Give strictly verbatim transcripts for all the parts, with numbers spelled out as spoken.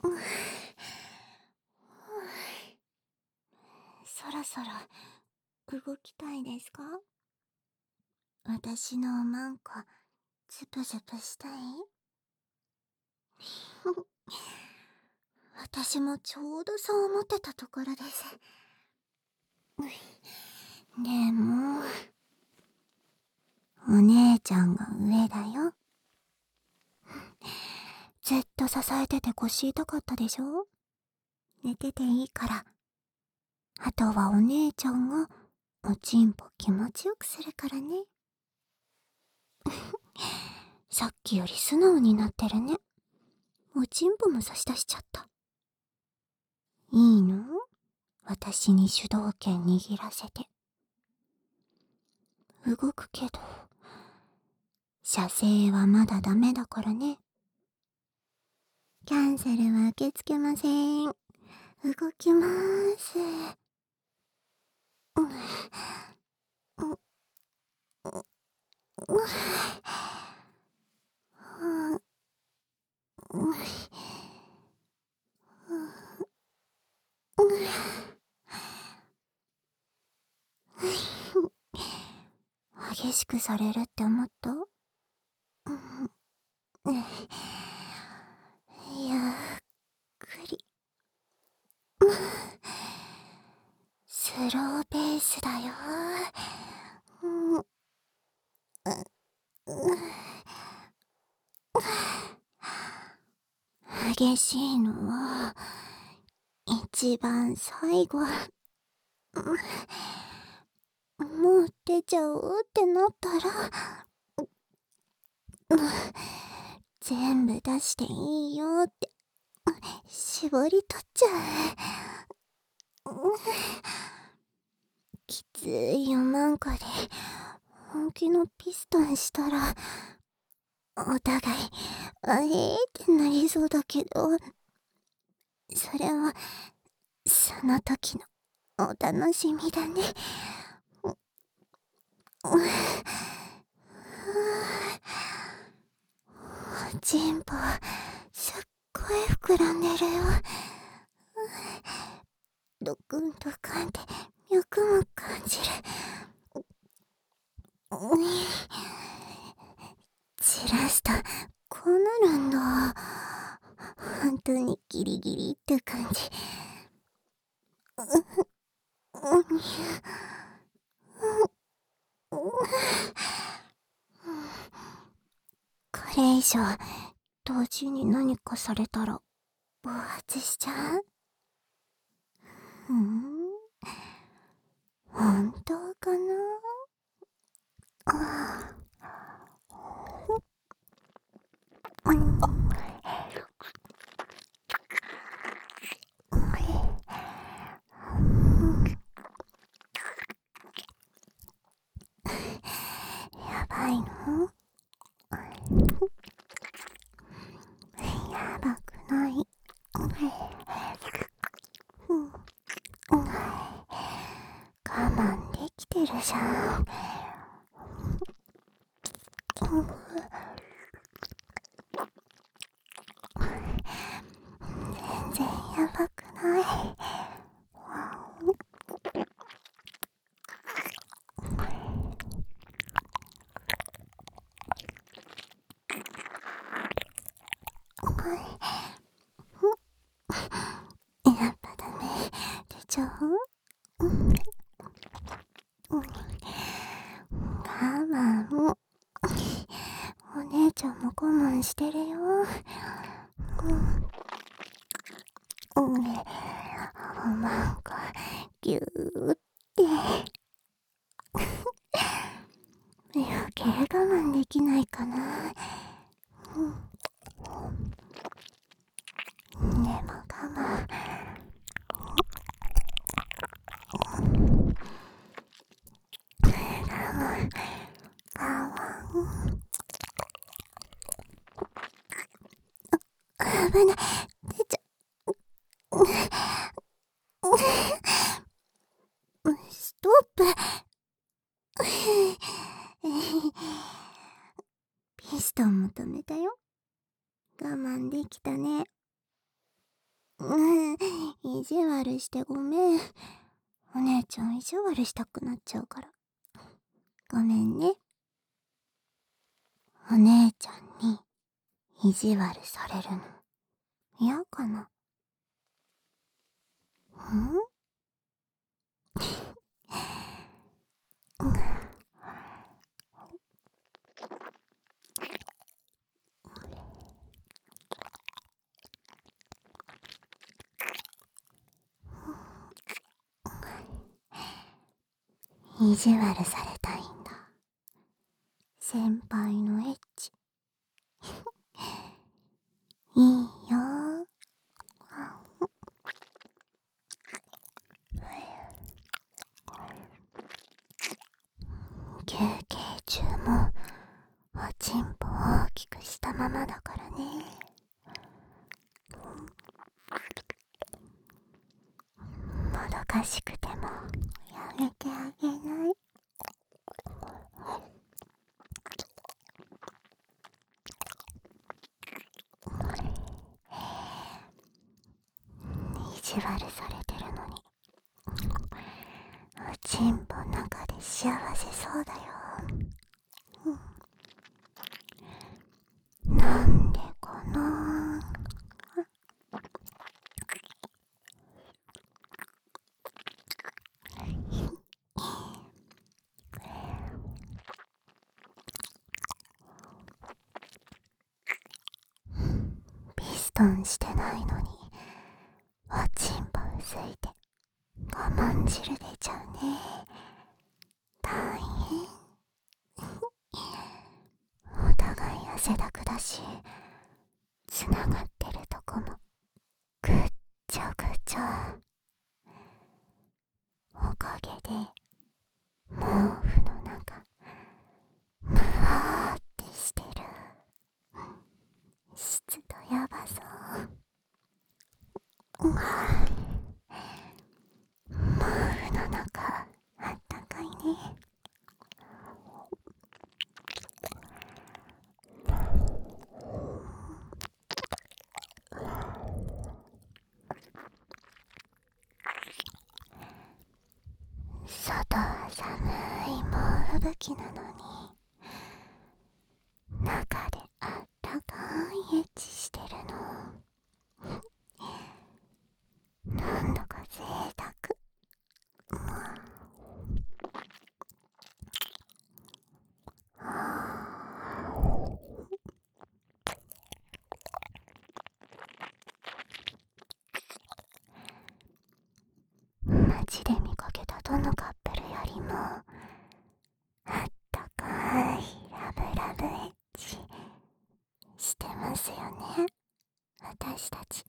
そろそろ動きたいですか？私のおまんこズプズプしたい？私もちょうどそう思ってたところです。でもお姉ちゃんが上だよ。ずっと支えてて腰痛かったでしょ？寝てていいから。あとはお姉ちゃんがおちんぽ気持ちよくするからね。さっきより素直になってるね。おちんぽも差し出しちゃった。いいの？私に主導権握らせて。動くけど射精はまだダメだからね。キャンセルは受け付けません。動きまーす。うんうんうんうん激しくされるって思った？ゆっくりスローペースだよ。激しいのは一番最後。もう出ちゃおうってなったら、全部出していいよって絞り取っちゃう。きついおまんこで本気のピストンしたらお互いあえーってなりそうだけど、それはその時のお楽しみだね。おちんぽすっごい膨らんでるよ。ドクンドカンって脈も感じる。散らすとこうなるんだ。本当にギリギリって感じ。これ以上同時に何かされたら暴発しちゃう？うん、本当かな？あうん、やばいの？やばくない。我慢できてるじゃん。全然やばくない。やっぱダメ。出ちゃう？我慢。お姉ちゃんも我慢してるよ。うん、おまんこぎゅーって余計我慢できないかな。でも我慢危ない。 意地悪してごめん。お姉ちゃん意地悪したくなっちゃうから。ごめんね。お姉ちゃんに意地悪されるの嫌かな。ん意地悪されたいんだ。先輩のエッチ。いいよ。休憩中もおちんぽ大きくしたままだからね。もどかしくてもやめてあげない。意地悪されてるのにおちんぽ中で幸せそうだよ。なんでかな。ピストンしてないのにおちんぽ薄いて我慢汁出ちゃうね。大変。お互い汗だくだし、つながってるとこもぐっちょぐちょ。おかげで毛布の中むわーってしてる。湿度やばそう。毛布の中あったかいね。外は寒い猛吹雪なのに中であったかいエッチしてるの。なんだか贅沢。街で見かけたどのカップルよりもあったかいラブラブエッチしてますよね、私たち。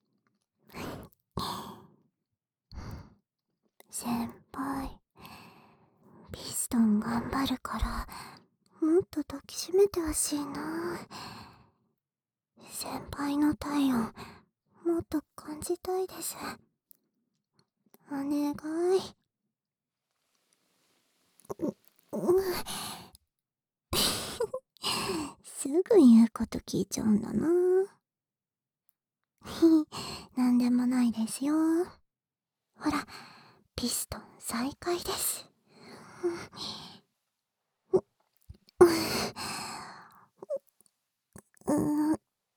先輩、ピストン頑張るからもっと抱きしめてほしいな。先輩の体温もっと感じたいです。お願い。すぐ言うこと聞いちゃうんだな。なんでもないですよ。ほら、ピストン再開です。うう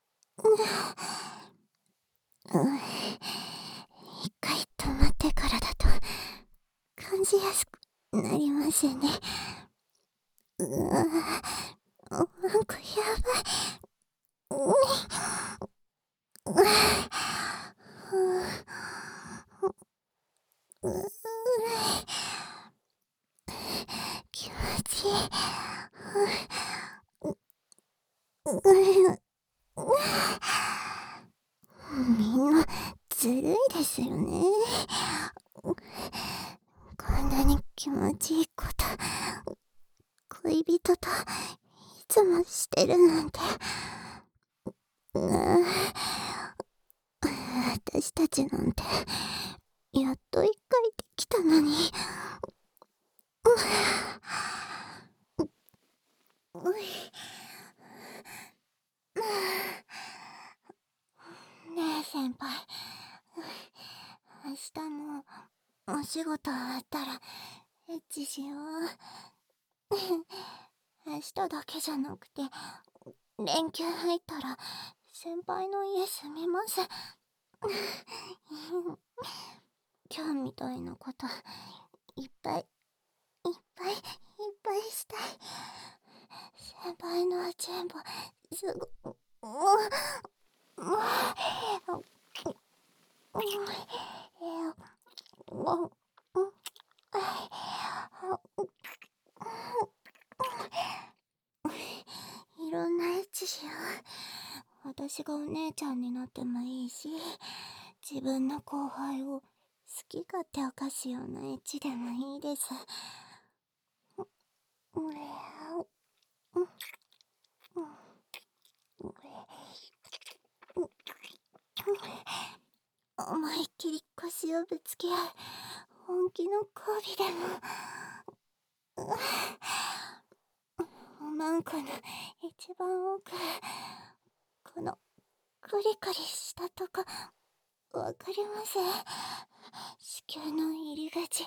一回止まってからだと感じやすくなりますね。うわ、なんかやばい。うううう気持ちいい。みんなずるいですよね。こんなに気持ちいいこと恋人といつもしてるなんて。私たちなんてやっと一回できたのに。ねえ先輩、 お仕事終わったらエッチしよう。明日だけじゃなくて連休入ったら先輩の家住みます。今日みたいなこといっぱいいっぱいいっぱいしたい。先輩のチンポすごもうもういろんなエッチしよう。私がお姉ちゃんになってもいいし、自分の後輩を好き勝手犯すようなエッチでもいいです。思いっきり腰をぶつけ合う本気の交尾でも、おまんこの一番奥、このクリクリしたとこわかります？子宮の入り口、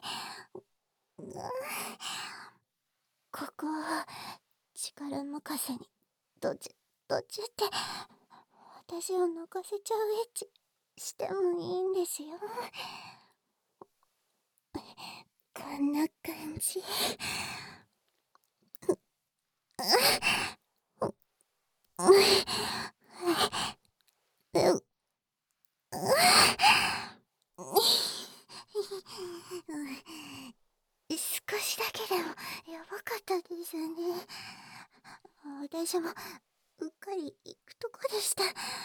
ここは力任せにどっちどっちって私を泣かせちゃうエッチしてもいいんですよ。こんな感じ。少しだけでもやばかったですね。私もうっかり行くとこでした。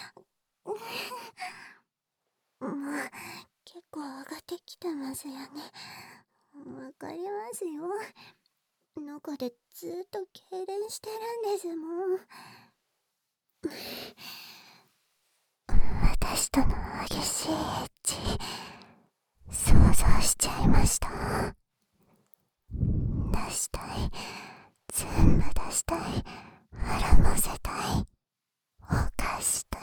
もう結構上がってきてますよね。わかりますよ。中でずっと痙攣してるんですもん。私との激しいエッチ想像しちゃいました。出したい、全部出したい、絡ませたい、犯したい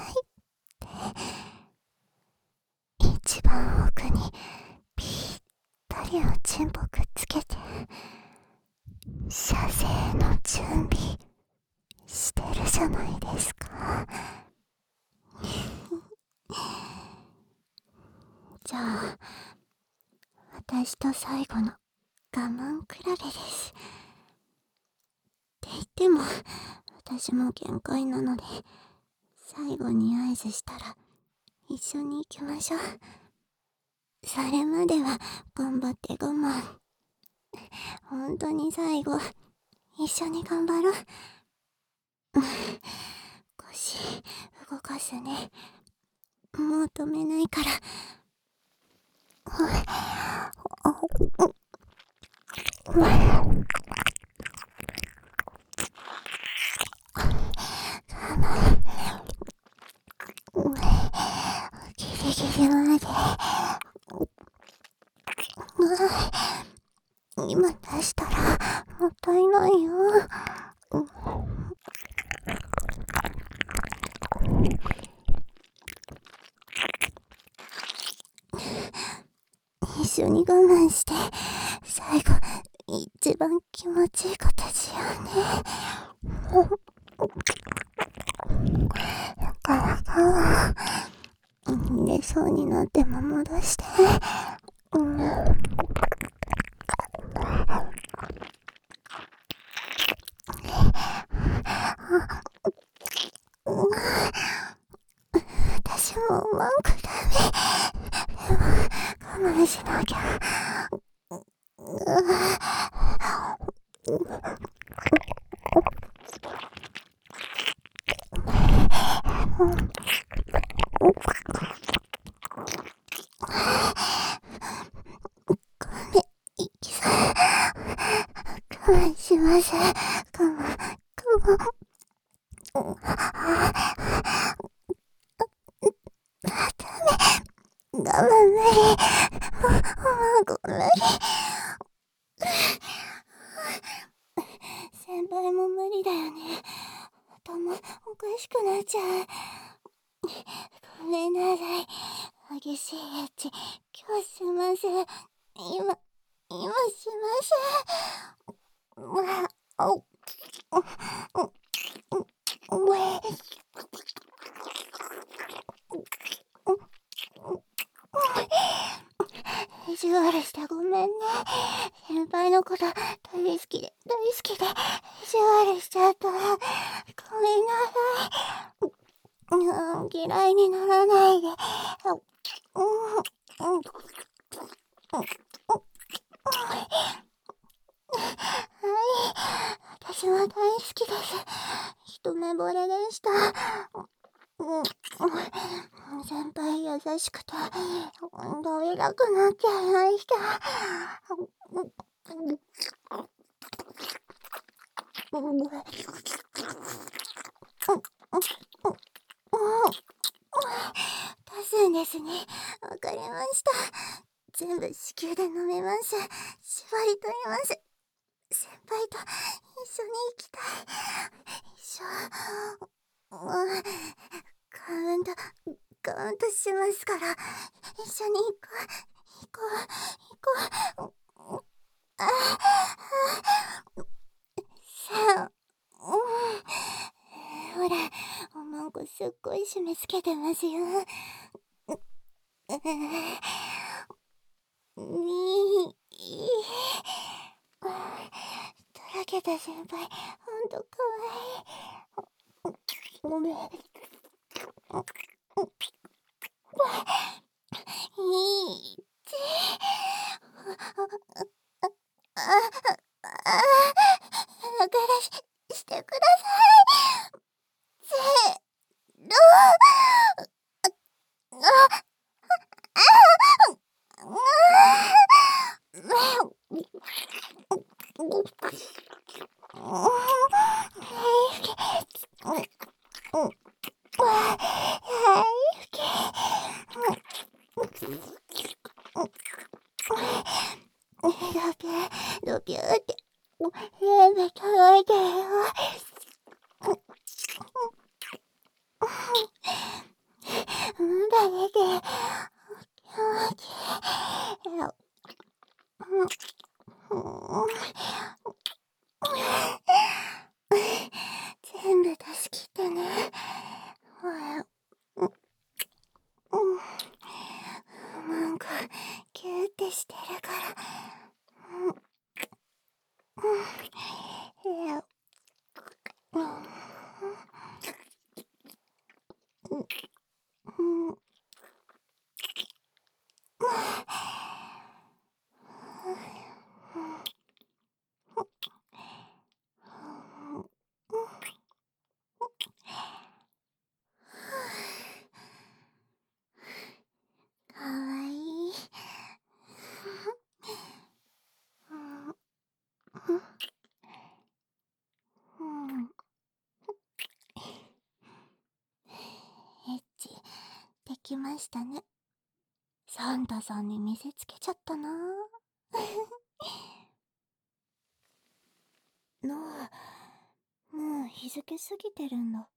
って一番奥にぴったりをチンポくっつけて射精の準備してるじゃないですか。じゃあ私と最後の我慢比べです。って言っても私も限界なので、最後に合図したら一緒に行きましょう。それまでは頑張って我慢。本当に最後一緒に頑張ろう。腰動かすね。もう止めないから。ギリギリまで。今出したらもったいないよ。一緒に我慢して最後一番気持ちいいことしようね。なかなか寝そうになっても戻して、うん、私もうまくダメ。でも我慢しなきゃ。我慢します。我慢、我慢。ダメ。我慢無理。もうご無理。先輩も無理だよね。頭おかしくなっちゃう。ごめんなさい。激しいエッチ、今日します。 今、今します。わ、お、う、う、う、うえ、意地悪してごめんね。先輩のこと大好きで大好きで意地悪しちゃった。ごめんなさい。うん、嫌いにならないで。うん、うん、うん、はい、私は大好きです。一目惚れでした。うん、先輩優しくて食べたくなっちゃいました。足すんですね。わかりました。全部子宮で飲みます。縛り取ります。先輩と一緒に行きたい。一緒。うん、カウント、カウントしますから、一緒に行こう、行こう、行こう。ああ、さあ、うん、ほら、おまんこすっごい締め付けてますよ。う、に、い、とろけた先輩、ほんとかわいい。ごめん。いいち。あ、あ、だからし、してください。せろ。あ、ドピューって全部届いてるよ。うんだねて気持ちいい。全部出し切ってね。なんかキューってしてるから。いや、かわいい。エッチできましたね。サンタさんに見せつけちゃったな。なあ、もう日付過ぎてるんだ。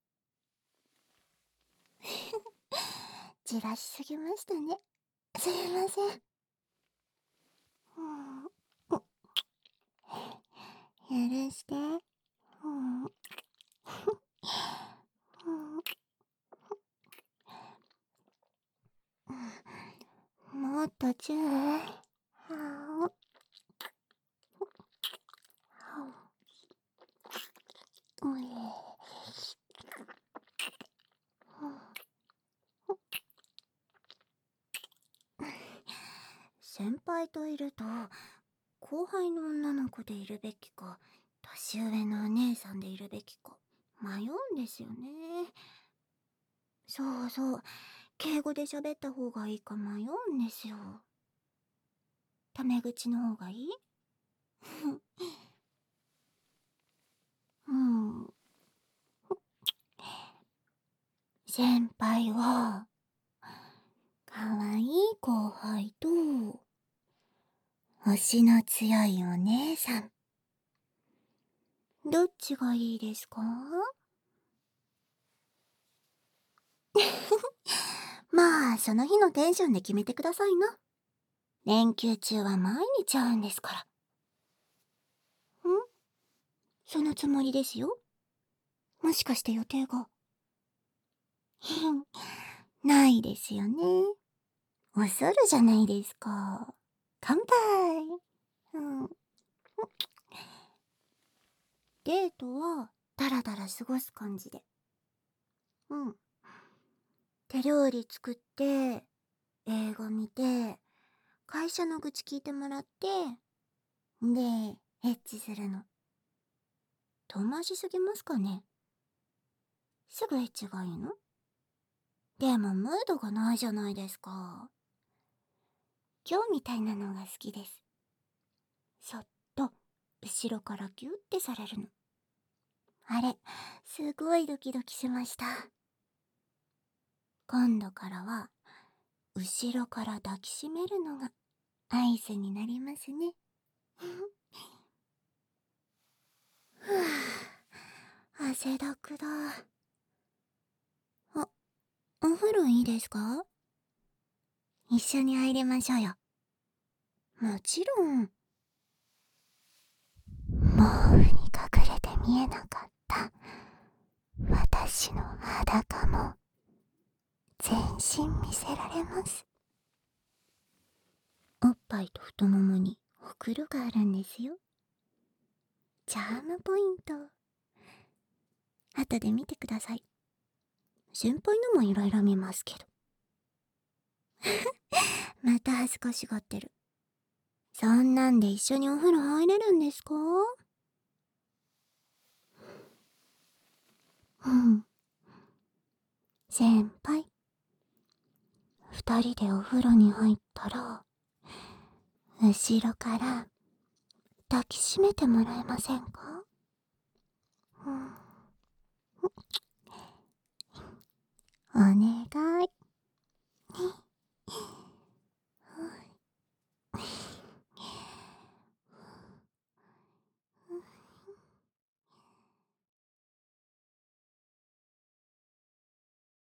じらしすぎましたね。すいません。許して。もっとチュー。先輩といると後輩の女の子でいるべきか年上のお姉さんでいるべきか迷うんですよね。そうそう、敬語で喋った方がいいか迷うんですよ。タメ口の方がいい？うん。先輩はかわいい後輩と推しの強いお姉さん、どっちがいいですか？まあその日のテンションで決めてくださいな。 連休中は毎日会うんですから。んそのつもりですよ。もしかして予定が。ないですよね。恐るじゃないですか。乾杯。うん。デートはダラダラ過ごす感じで。うん。手料理作って、映画見て、会社の愚痴聞いてもらって、で、エッチするの。遠回しすぎますかね。すぐエッチがいいの？でもムードがないじゃないですか。今日みたいなのが好きです。そっと、後ろからギュッてされるの。あれ、すごいドキドキしました。今度からは、後ろから抱きしめるのが合図になりますね。ふぅ、汗だくだ。あ、お風呂いいですか？一緒に入りましょうよ。もちろん。毛布に隠れて見えなかった私の裸も全身見せられます。おっぱいと太ももにほくろがあるんですよ。チャームポイント。後で見てください。先輩のもいろいろ見ますけど。また恥ずかしがってる。そんなんで一緒にお風呂入れるんですか？うん。先輩、二人でお風呂に入ったら、後ろから抱きしめてもらえませんか？うん。お願